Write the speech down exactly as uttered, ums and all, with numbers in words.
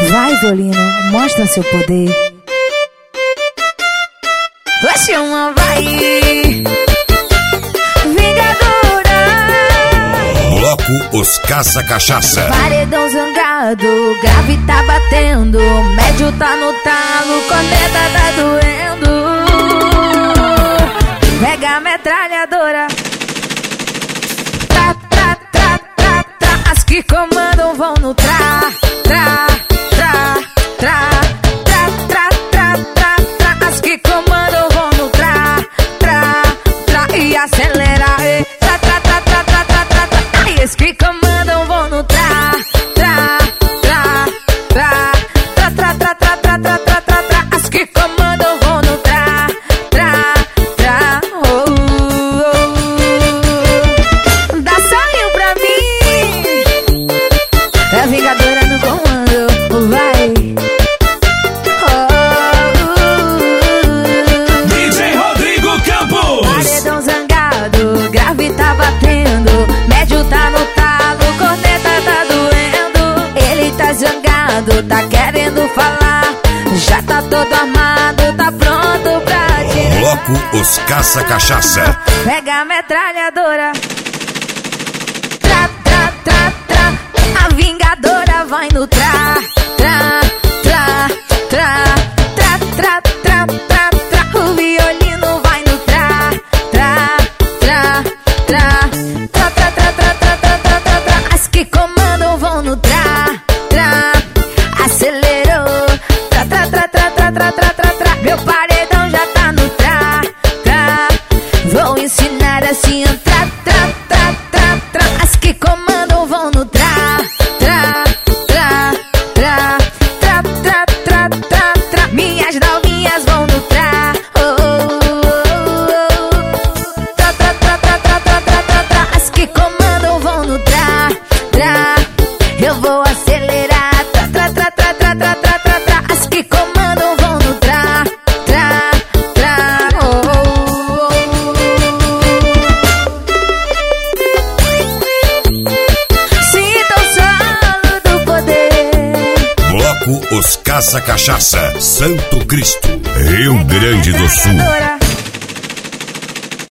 Vai, violino, mostra seu poder. Você uma vai Vingadora. Bloco Os Caça-Cachaça. Paredão zangado, grave tá batendo, médio tá no talo, corneta tá doendo. Pega a metralhadora. Tra, tra, tra, tra, tra. As que comandam vão no tra, tra, tra, tra, tra, tra, tra, tra, tra. As que comandam vão no tra, tra, tra. E acelera, e tra, tra, tra, tra, tra, tra, tra, tra. E as que comandam vão no tra, tra, tra, tra, tra, tra, tra, tra, tra, tra, tra, tra, tra. As que comandam vão no tra, tra, tra. Oh, oh, oh. Dá sonho pra mim. É a Vingadora no comando, vai. D J Rodrigo Campos. Paredão zangado, grave tá batendo, médio tá no talo, corneta tá doendo. Ele tá zangado, tá querendo falar, já tá todo armado, tá pronto pra te. Bloco Os Caça-Cachaça. Pega a metralhadora. Tra, tra, tra, tra. A Vingadora vai no tra, tra, tra, tra, tra, tra, tra, tra, tra. O violino vai no tra, tra, tra, tra, tra, tra, tra, tra, tra, tra, tra, tra, tra. As que comandam vão no tra, tra. Acelerou. Tra, tra, tra, tra, tra, tra, tra, tra, tra. Meu paredão já tá no tra, tra. Vou ensinar assim, tra, tra, tra, tra, tra. As que comandam vão no tra, tra, tra, tra, tra, tra, tra, tra, tra. Minhas novinhas vão no tra, oh, oh, oh, oh. Tra, tra, tra, tra, tra, tra, tra, tra, tra. As que comandam vão no tra, tra. Eu vou acelerar, tra, tra, tra, tra, tra, tra, tra, tra, tra. As que comandam vão no tra, tra, tra, oh, oh, oh. Sinta o solo do poder. Bloco Os Caça-Cachaça. Santo Cristo, Rio Grande do Sul. Vingadora.